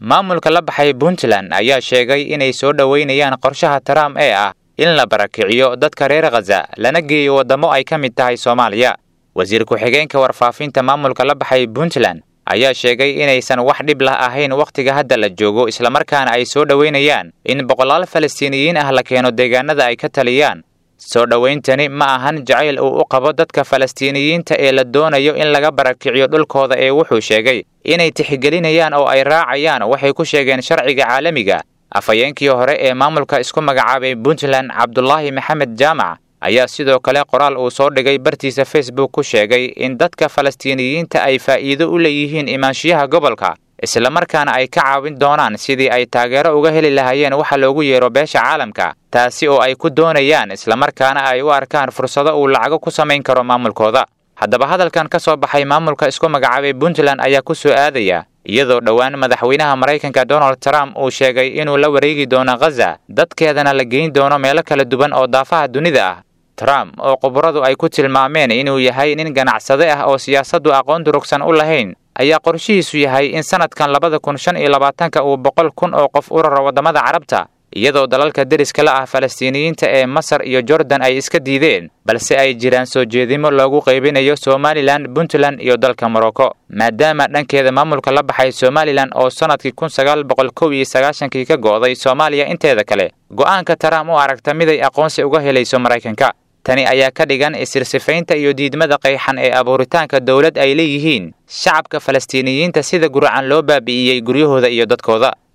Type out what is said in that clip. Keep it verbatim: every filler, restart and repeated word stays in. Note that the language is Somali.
maamulka la baxay Puntland ayaa sheegay inay soo dhaweynayaan qorshaha Trump ee ah in la barakiciyo dadka reer Gaza lana geeyo wadamo ay ka mid tahay Soomaaliya. wasiir ku-xigeenka warfaafinta maamulka la baxay Puntland ayaa sheegay inaysan wax dhib lah ahayn waqtiga hadda la joogo isla markaana ay soo dhaweynayaan in boqolaal Falastiiniyiin ah la keeno deegaanada ay ka taliyaan. soo dhaweyntani ma ahan jacayl uu u qabo dadka Falastiiniyiinta ee la doonayo in laga barakiciyo dhulkooda ee wuxuu sheegay inay tixgelinayaan oo ay raacayaan waxay ku sheegeen sharciga caalamiga. afayeenkii hore ee maamulka isku magacaabay Puntland Cabdullaahi Maxamed Jaamac ayaa sidoo kale qoraal uu soo dhigay bartiisa Facebook ku sheegay in dadka Falastiiniyiinta ay faa'iido u leeyihiin imaanshiyaha gobolka isla markaana ay ka caawin doonaan sidii ay taageero uga heli lahaayeen waxa loogu yeero beesha caalamka, taasi oo ay ku doonayaan isla markaana ay u arkaan fursado uu lacago ku samayn karo maamulkooda. haddaba hadalkan ka soo baxay maamulka isku magacaabay Puntland ayaa ku soo aadaya iyadoo dhawaan madaxweynaha Mareykanka Donald Trump uu sheegay inuu la wareegi doono Gaza dadkeedana la geyn doono meelo kala duwan oo daafaha dunida ah. Trump oo khubaradu ay ku tilmaameen inuu yahay nin ganacsade ah oo siyaasaddu aqoon durugsan u lahayn ayaa qorshihiisu yahay in sanadkan labada kun shan iyo labaatanka uu boqol kun oo qof u raro wadamada Carabta iyadoo dalalka deriska la ah Falastiiniyiinta ee Masar iyo Jordan ay iska diideen balse ay jiraan soo jeedimo loogu qaybinayo Somaliland, Puntland iyo dalka Morocco. maadaama dhankeeda maamulka la baxay Somaliland oo sanadkii kun sagaal boqol kow iyo sagaashan-kii ka go'day Soomaaliya inteeda kale go'aanka Trump u aragta mid ay aqoonsi uga helayso Mareykanka. tani ayaa ka dhigan isirsifaynta iyo diidmada qayxan ee abuuritaanka dawlad ay leeyihiin shacabka Falastiiniyiinta sida guracan loo baabi'iyay guryahooda iyo dadkooda.